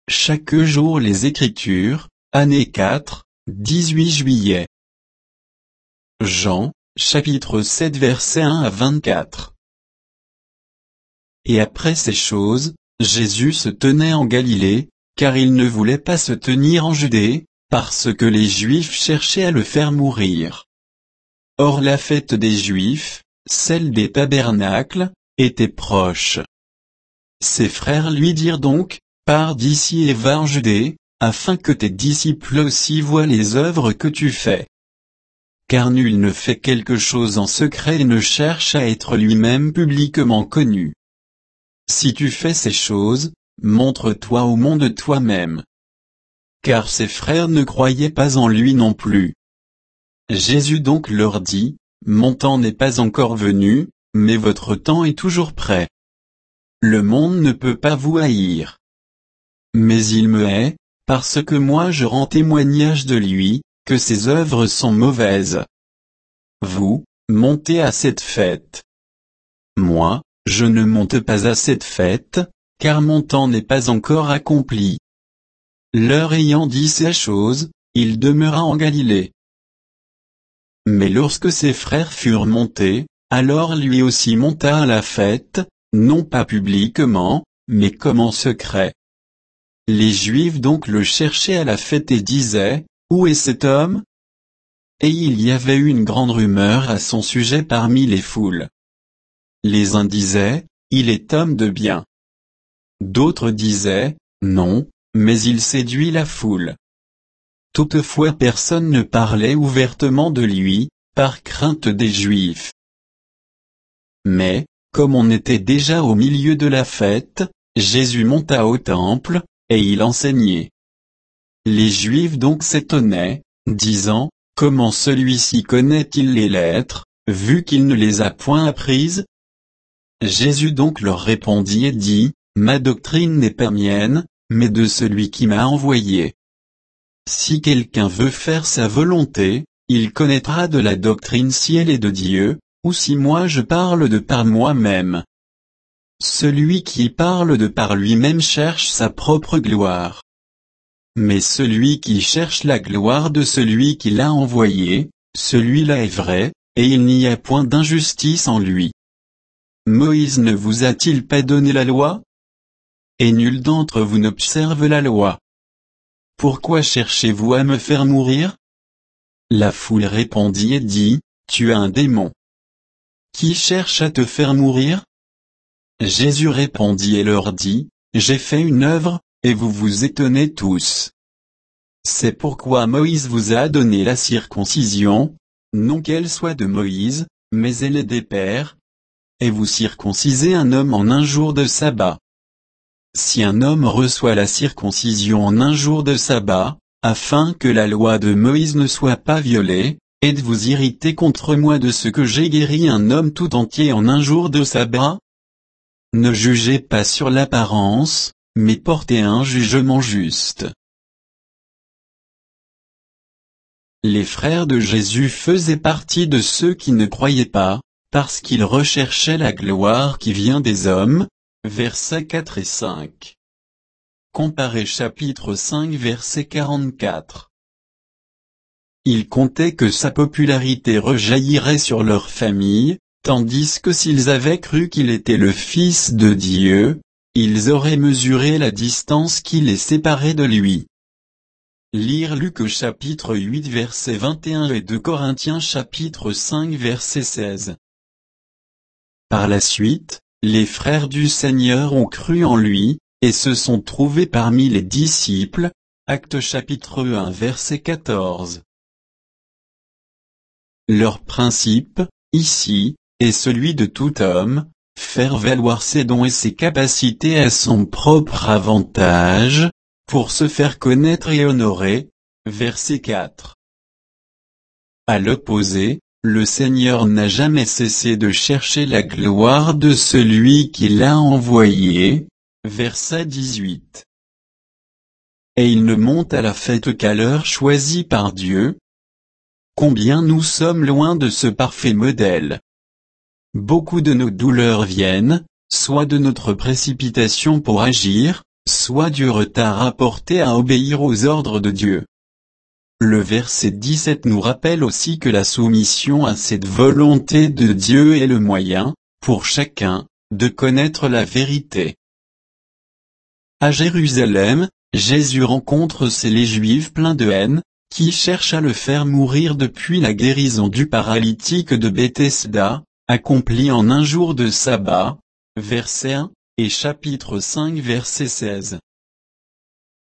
chaque jour les Écritures, année 4, 18 juillet. Jean, chapitre 7 versets 1 à 24. Et après ces choses, Jésus se tenait en Galilée, car il ne voulait pas se tenir en Judée, parce que les Juifs cherchaient à le faire mourir. Or la fête des Juifs, celle des tabernacles, était proche. Ses frères lui dirent donc, pars d'ici et va en Judée, afin que tes disciples aussi voient les œuvres que tu fais. Car nul ne fait quelque chose en secret et ne cherche à être lui-même publiquement connu. Si tu fais ces choses, montre-toi au monde toi-même. Car ses frères ne croyaient pas en lui non plus. Jésus donc leur dit, mon temps n'est pas encore venu, mais votre temps est toujours prêt. Le monde ne peut pas vous haïr. Mais il me hait, parce que moi je rends témoignage de lui, que ses œuvres sont mauvaises. Vous, montez à cette fête. Moi, je ne monte pas à cette fête, car mon temps n'est pas encore accompli. Leur ayant dit ces choses, il demeura en Galilée. Mais lorsque ses frères furent montés, alors lui aussi monta à la fête, non pas publiquement, mais comme en secret. Les Juifs donc le cherchaient à la fête et disaient, où est cet homme? Et il y avait eu une grande rumeur à son sujet parmi les foules. Les uns disaient, il est homme de bien. D'autres disaient, non, mais il séduit la foule. Toutefois personne ne parlait ouvertement de lui, par crainte des Juifs. Mais, comme on était déjà au milieu de la fête, Jésus monta au temple, et il enseignait. Les Juifs donc s'étonnaient, disant, comment celui-ci connaît-il les lettres, vu qu'il ne les a point apprises? Jésus donc leur répondit et dit, ma doctrine n'est pas mienne, mais de celui qui m'a envoyé. Si quelqu'un veut faire sa volonté, il connaîtra de la doctrine si elle est de Dieu, ou si moi je parle de par moi-même. Celui qui parle de par lui-même cherche sa propre gloire. Mais celui qui cherche la gloire de celui qui l'a envoyé, celui-là est vrai, et il n'y a point d'injustice en lui. Moïse ne vous a-t-il pas donné la loi? Et nul d'entre vous n'observe la loi. Pourquoi cherchez-vous à me faire mourir? La foule répondit et dit, tu as un démon. Qui cherche à te faire mourir? Jésus répondit et leur dit, j'ai fait une œuvre, et vous vous étonnez tous. C'est pourquoi Moïse vous a donné la circoncision, non qu'elle soit de Moïse, mais elle est des pères. Et vous circoncisez un homme en un jour de sabbat. Si un homme reçoit la circoncision en un jour de sabbat, afin que la loi de Moïse ne soit pas violée, êtes-vous irrité contre moi de ce que j'ai guéri un homme tout entier en un jour de sabbat? Ne jugez pas sur l'apparence, mais portez un jugement juste. Les frères de Jésus faisaient partie de ceux qui ne croyaient pas, parce qu'ils recherchaient la gloire qui vient des hommes, versets 4 et 5. Comparez chapitre 5 verset 44. Ils comptaient que sa popularité rejaillirait sur leur famille, tandis que s'ils avaient cru qu'il était le Fils de Dieu, ils auraient mesuré la distance qui les séparait de lui. Lire Luc chapitre 8 verset 21 et 2 Corinthiens chapitre 5 verset 16. Par la suite, les frères du Seigneur ont cru en lui, et se sont trouvés parmi les disciples, Actes chapitre 1 verset 14. Leur principe, ici, est celui de tout homme, faire valoir ses dons et ses capacités à son propre avantage, pour se faire connaître et honorer, verset 4. À l'opposé, le Seigneur n'a jamais cessé de chercher la gloire de celui qui l'a envoyé, verset 18. Et il ne monte à la fête qu'à l'heure choisie par Dieu. Combien nous sommes loin de ce parfait modèle. Beaucoup de nos douleurs viennent, soit de notre précipitation pour agir, soit du retard apporté à obéir aux ordres de Dieu. Le verset 17 nous rappelle aussi que la soumission à cette volonté de Dieu est le moyen, pour chacun, de connaître la vérité. À Jérusalem, Jésus rencontre les Juifs pleins de haine, qui cherchent à le faire mourir depuis la guérison du paralytique de Bethesda, accomplie en un jour de sabbat, verset 1, et chapitre 5 verset 16.